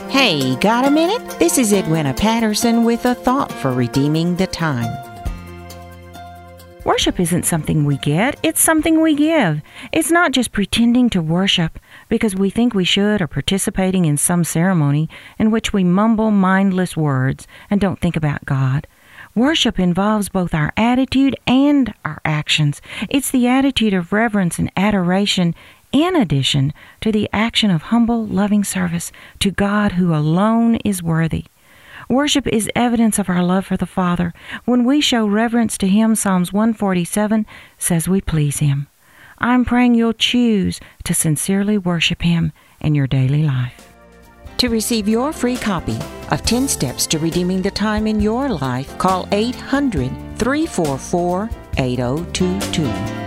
Hey, got a minute? This is Edwina Patterson with a thought for redeeming the time. Worship isn't something we get, it's something we give. It's not just pretending to worship because we think we should or participating in some ceremony in which we mumble mindless words and don't think about God. Worship involves both our attitude and our actions. It's the attitude of reverence and adoration in addition to the action of humble, loving service to God who alone is worthy. Worship is evidence of our love for the Father. When we show reverence to Him, Psalms 147 says we please Him. I'm praying you'll choose to sincerely worship Him in your daily life. To receive your free copy of 10 Steps to Redeeming the Time in Your Life, call 800-344-8022.